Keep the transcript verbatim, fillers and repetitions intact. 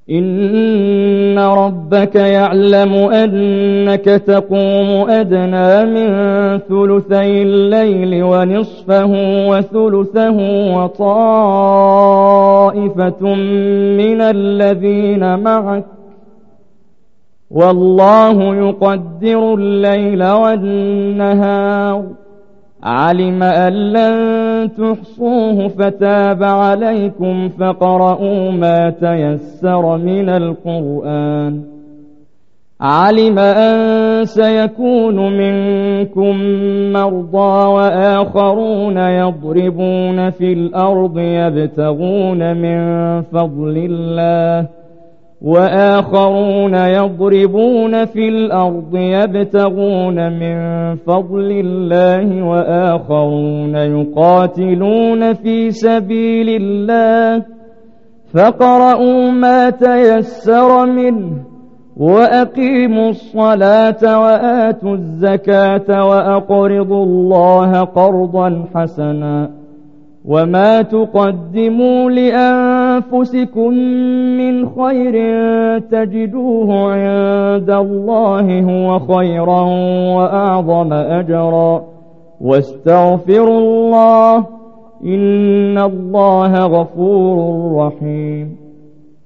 إن ربك يعلم أنك تقوم أدنى من ثلثي الليل ونصفه وثلثه وطائفة من الذين معك والله يقدر الليل والنهار علم أن لن تحصوه فتاب عليكم فاقرؤوا ما تيسر من القرآن علم أن سيكون منكم مرضى وآخرون يضربون في الأرض يبتغون من فضل الله وآخرون يضربون في الأرض يبتغون من فضل الله وآخرون يقاتلون في سبيل الله فاقرؤوا ما تيسر منه وأقيموا الصلاة وآتوا الزكاة وأقرضوا الله قرضا حسنا وما تقدموا لأنفسكم من خير تجدوه عند الله هو خيرا وأعظم أجرا واستغفروا الله إن الله غفور رحيم